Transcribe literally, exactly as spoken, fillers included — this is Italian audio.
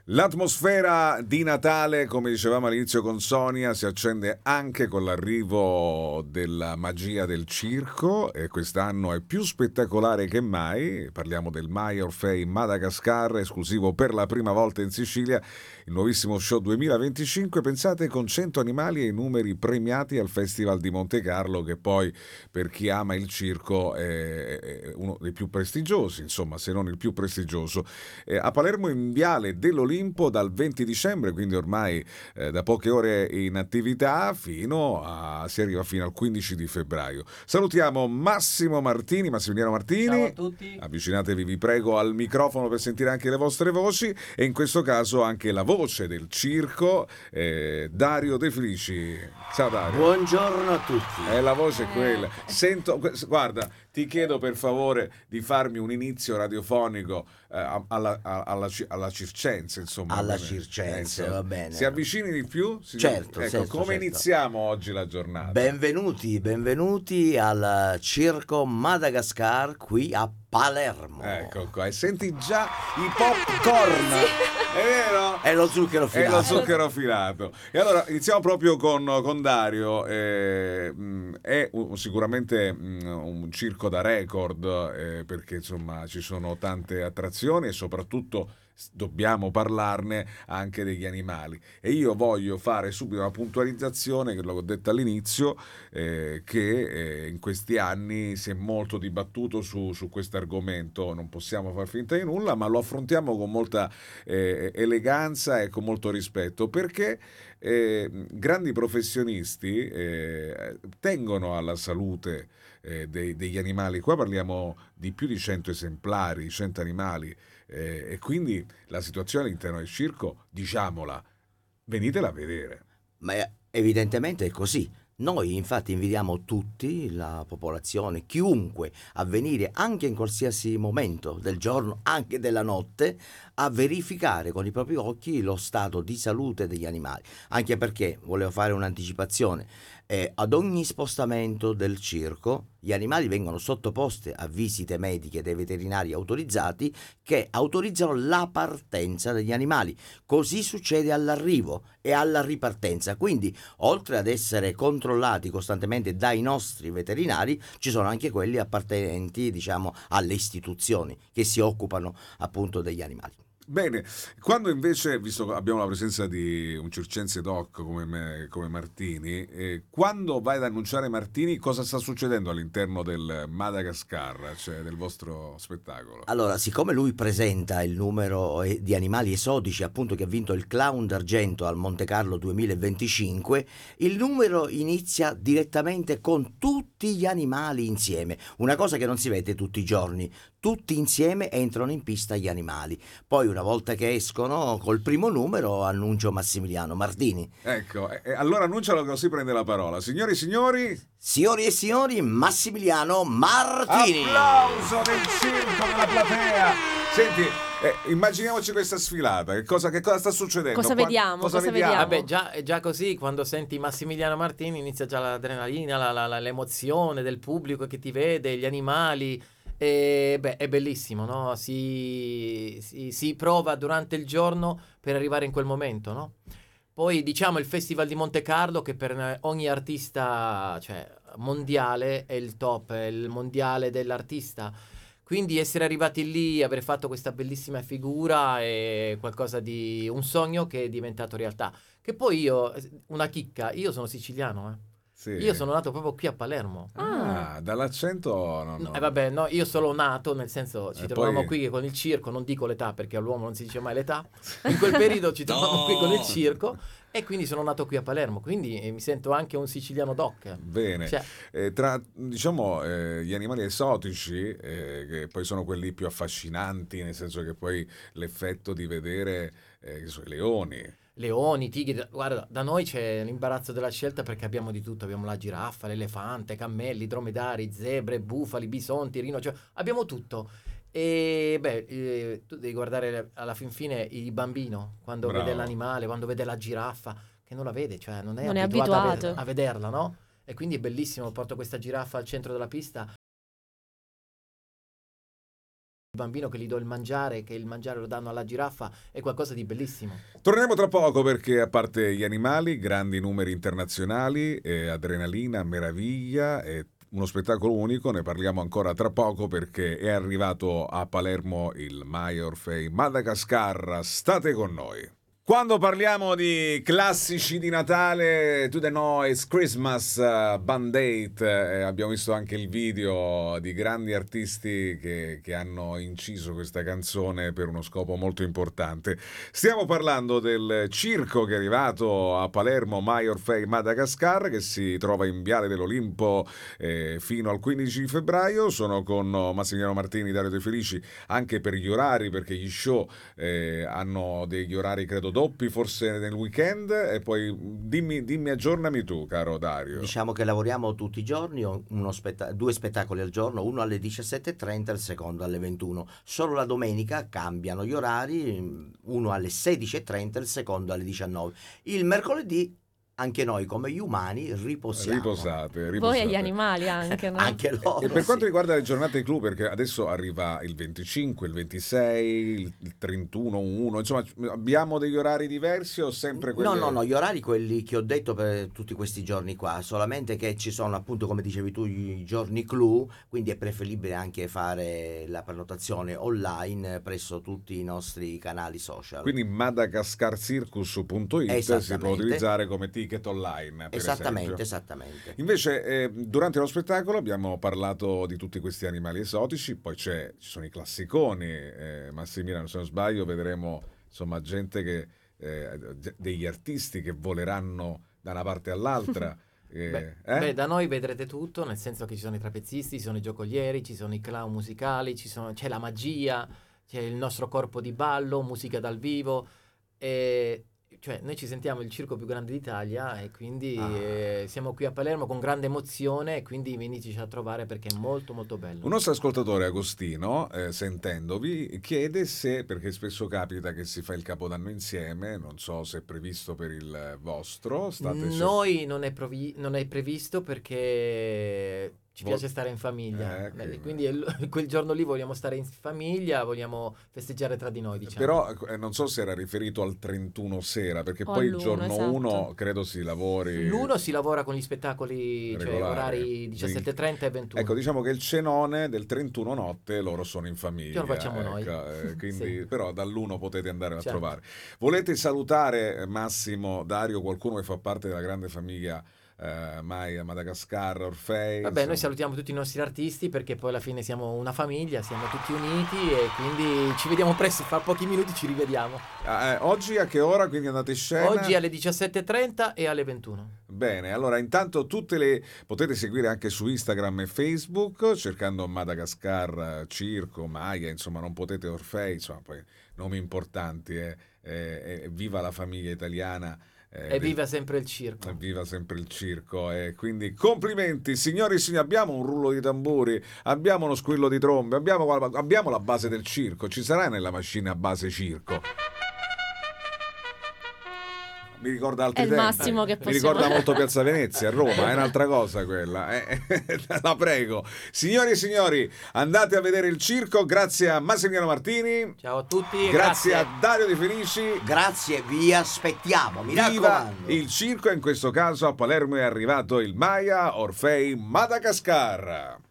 L'atmosfera di Natale, come dicevamo all'inizio con Sonia, si accende anche con l'arrivo della magia del circo e quest'anno è più spettacolare che mai. Parliamo del Mai Orfei Madagascar, esclusivo per la prima volta in Sicilia, il nuovissimo show duemilaventicinque, pensate con cento animali e i numeri premiati al Festival di Montecarlo, che poi per chi ama il circo è uno dei più prestigiosi, insomma, se non il più prestigioso. Eh, a Palermo in Viale dell'Olimpo dal venti dicembre, quindi ormai eh, da poche ore in attività, fino a, si arriva fino al quindici di febbraio. Salutiamo Massimo Martini, Massimiliano Martini. Ciao a tutti. Avvicinatevi, vi prego, al microfono per sentire anche le vostre voci e in questo caso anche la voce del circo, eh, Dario De Felici. Ciao Dario. Buongiorno a tutti. È la voce quella. Sento, guarda, ti chiedo per favore di farmi un inizio radiofonico eh, alla, alla, alla Circense, insomma. Alla bene. Circense, Ecco. va bene. Si avvicini di più? Si... Certo, ecco, certo, come certo. iniziamo oggi la giornata? Benvenuti, benvenuti al Circo Madagascar qui a Palermo. Ecco qua, e senti già i popcorn, è vero? È lo zucchero filato. È lo zucchero filato. E allora iniziamo proprio con, con Dario. Eh, mh, è un- sicuramente mh, un circo da record, eh, perché insomma ci sono tante attrazioni e soprattutto s- dobbiamo parlarne anche degli animali. E io voglio fare subito una puntualizzazione, che l'ho detto all'inizio, eh, che eh, in questi anni si è molto dibattuto su, su questo argomento. Non possiamo far finta di nulla, ma lo affrontiamo con molta eh, eleganza e con molto rispetto, perché eh, grandi professionisti eh, tengono alla salute eh, dei- degli animali. Qua parliamo di più di cento esemplari, cento animali, eh, e quindi la situazione all'interno del circo, diciamola, venitela a vedere. Ma è- evidentemente è così. Noi infatti invitiamo tutti, la popolazione, chiunque, a venire anche in qualsiasi momento del giorno, anche della notte, a verificare con i propri occhi lo stato di salute degli animali. Anche perché, volevo fare un'anticipazione, eh, ad ogni spostamento del circo gli animali vengono sottoposti a visite mediche dei veterinari autorizzati che autorizzano la partenza degli animali. Così succede all'arrivo e alla ripartenza. Quindi, oltre ad essere controllati costantemente dai nostri veterinari, ci sono anche quelli appartenenti, diciamo, alle istituzioni che si occupano appunto degli animali. Bene, quando invece, visto che abbiamo la presenza di un circense doc come, me, come Martini, eh, quando vai ad annunciare Martini, cosa sta succedendo all'interno del Madagascar, cioè del vostro spettacolo? Allora, siccome lui presenta il numero eh, di animali esotici, appunto, che ha vinto il Clown d'argento al Monte Carlo duemilaventicinque, il numero inizia direttamente con tutti gli animali insieme, una cosa che non si vede tutti i giorni. Tutti insieme entrano in pista gli animali. Poi, una volta che escono, col primo numero annuncio Massimiliano Martini. Ecco, e, e allora annuncialo così prende la parola. Signori e signori, Signori e signori, Massimiliano Martini! applauso del circo, della platea! Senti, eh, immaginiamoci questa sfilata, che cosa, che cosa sta succedendo? Cosa Qua- vediamo? Cosa, Cosa vediamo? vediamo? Vabbè, già, è già così, quando senti Massimiliano Martini inizia già l'adrenalina, la- la- la- l'emozione del pubblico che ti vede, gli animali. E, beh, è bellissimo, no? Si, si, si prova durante il giorno per arrivare in quel momento, no? Poi diciamo il Festival di Monte Carlo, che per ogni artista, cioè, mondiale è il top, è il mondiale dell'artista. Quindi essere arrivati lì, aver fatto questa bellissima figura è qualcosa di un sogno che è diventato realtà. Che poi io, una chicca, io sono siciliano, eh. Sì. Io sono nato proprio qui a Palermo. Ah, dall'accento no, no. No, eh, vabbè, no, io sono nato, nel senso ci E trovavamo poi- qui che con il circo, non dico l'età perché all'uomo non si dice mai l'età, in quel periodo ci trovavamo qui con il circo e quindi sono nato qui a Palermo, quindi eh, mi sento anche un siciliano doc. Bene, Cioè, Eh, tra diciamo eh, gli animali esotici, eh, che poi sono quelli più affascinanti, nel senso che poi l'effetto di vedere eh, che so, i leoni. leoni, tigri, guarda, da noi c'è l'imbarazzo della scelta perché abbiamo di tutto, abbiamo la giraffa, l'elefante, cammelli, dromedari, zebre, bufali, bisonti, rino, cioè abbiamo tutto. E beh, eh, tu devi guardare alla fin fine il bambino quando Bravo. vede l'animale, quando vede la giraffa, che non la vede, cioè non è Non è abituato a, abituato. ved- a vederla, no? E quindi è bellissimo, porto questa giraffa al centro della pista bambino che gli do il mangiare, che il mangiare lo danno alla giraffa, è qualcosa di bellissimo. Torneremo tra poco perché, a parte gli animali, grandi numeri internazionali, eh, adrenalina, meraviglia e uno spettacolo unico, ne parliamo ancora tra poco perché è arrivato a Palermo il Maya Orfei Madagascar. State con noi. Quando parliamo di classici di Natale, To The Noise, Christmas, uh, Band Aid, eh, abbiamo visto anche il video di grandi artisti che, che hanno inciso questa canzone per uno scopo molto importante. Stiamo parlando del circo che è arrivato a Palermo, Maya Orfei Madagascar, che si trova in Viale dell'Olimpo eh, fino al quindici febbraio. Sono con Massimiliano Martini, Dario De Felici, anche per gli orari, perché gli show eh, hanno degli orari credo doppi, forse nel weekend, e poi dimmi, dimmi aggiornami tu, caro Dario. Diciamo che lavoriamo tutti i giorni, uno spetta- due spettacoli al giorno, uno alle diciassette e trenta e il secondo alle ventuno. Solo la domenica cambiano gli orari, uno alle sedici e trenta e il secondo alle diciannove. Il mercoledì anche noi come gli umani riposiamo. Riposate, riposate. Voi e gli animali anche, no? Anche loro. E per quanto sì. riguarda le giornate clou, perché adesso arriva il venticinque, il ventisei, il trentuno, uno, insomma abbiamo degli orari diversi o sempre quelli? No, no, no, gli orari quelli che ho detto per tutti questi giorni qua, solamente che ci sono appunto, come dicevi tu, i giorni clou, quindi è preferibile anche fare la prenotazione online presso tutti i nostri canali social. Quindi madagascarcircus punto it si può Esattamente. utilizzare come ticket online, per Esattamente, esempio. esattamente. Invece eh, durante lo spettacolo abbiamo parlato di tutti questi animali esotici, poi c'è, ci sono i classiconi, eh, Massimiliano, se non sbaglio vedremo insomma gente che eh, degli artisti che voleranno da una parte all'altra. eh, Beh, eh? beh, da noi vedrete tutto, nel senso che ci sono i trapezzisti, ci sono i giocolieri, ci sono i clown musicali, ci sono, c'è la magia, c'è il nostro corpo di ballo, musica dal vivo, e cioè noi ci sentiamo il circo più grande d'Italia e quindi Ah. eh, siamo qui a Palermo con grande emozione e quindi veniteci a trovare perché è molto molto bello. Un nostro ascoltatore, Agostino, eh, sentendovi, chiede se, perché spesso capita che si fa il Capodanno insieme, non so se è previsto per il vostro. State Noi non è, provi- non è previsto perché ci Vol- piace stare in famiglia, Eh, Beh, che- quindi el- quel giorno lì vogliamo stare in famiglia, vogliamo festeggiare tra di noi, diciamo. Però eh, non so se era riferito al trentuno sera, perché O poi il all'uno, giorno esatto. uno credo si lavori. L'uno si lavora con gli spettacoli, cioè Regolare. orari diciassette e trenta e ventuno. Ecco, diciamo che il cenone del trentuno notte loro sono in famiglia. Che lo facciamo noi. ecco, eh, quindi, Sì. però dall'uno potete andare a Certo. trovare. Volete salutare eh, Massimo, Dario, qualcuno che fa parte della grande famiglia eh, Maya, Madagascar, Orfei? Vabbè, insomma. noi salutiamo tutti i nostri artisti perché poi alla fine siamo una famiglia, siamo tutti uniti e quindi ci vediamo presto, fra pochi minuti ci rivediamo. Ah, eh, oggi a che ora quindi andate in scena? Oggi alle diciassette e trenta e alle ventuno. Bene, allora intanto tutte le potete seguire anche su Instagram e Facebook cercando Madagascar, Circo, Maya, insomma non potete Orfei, insomma poi nomi importanti, eh, eh, eh, viva la famiglia italiana. eh, E del- viva sempre il circo. Viva sempre il circo, e quindi complimenti signori e signori, abbiamo un rullo di tamburi, abbiamo uno squillo di trombe, abbiamo, abbiamo la base del circo, ci sarà nella macchina a base circo. Mi ricorda altri È il tempi. massimo che Mi possiamo- ricorda molto Piazza Venezia a Roma, è un'altra cosa quella. eh. La prego. Signori e signori, andate a vedere il circo, grazie a Massimiliano Martini, Ciao a tutti e grazie, grazie. a Dario De Felici. Grazie, vi aspettiamo, mi Viva raccomando. il circo, e in questo caso a Palermo è arrivato il Maya Orfei Madagascar.